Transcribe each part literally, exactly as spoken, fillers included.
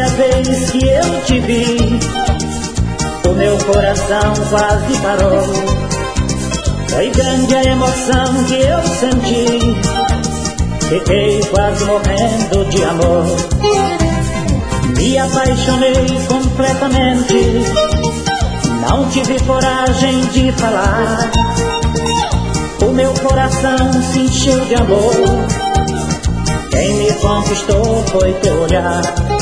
primeira vez que eu te vi, o meu coração quase parou. Foi grande a emoção que eu senti, fiquei quase morrendo de amor. Me apaixonei completamente, não tive coragem de falar. O meu coração se encheu de amor, quem me conquistou foi teu olhar.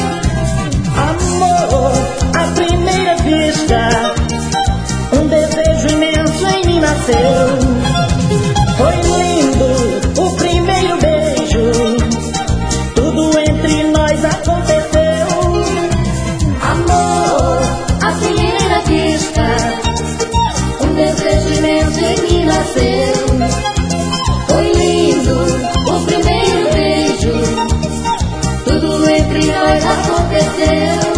Amor, à primeira vista, um desejo imenso em mim nasceu. Foi lindo o primeiro beijo, tudo entre nós aconteceu. Amor, à primeira vista, um desejo imenso em mim nasceu. Foi lindo o primeiro beijo, tudo entre nós aconteceu.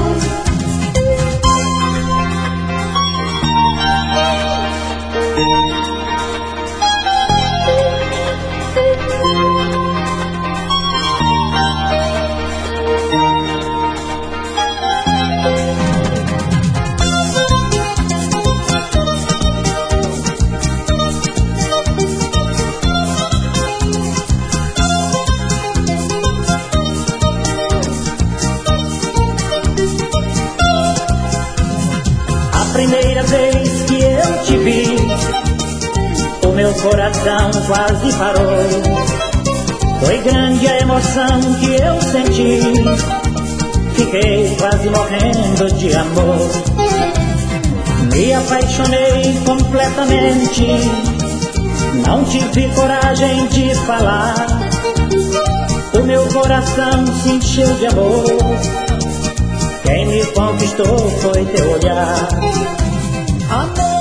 Primeira vez que eu te vi, o meu coração quase parou. Foi grande a emoção que eu senti, fiquei quase morrendo de amor. Me apaixonei completamente, não tive coragem de falar. O meu coração se encheu de amor, quem me conquistou foi teu olhar. Amor.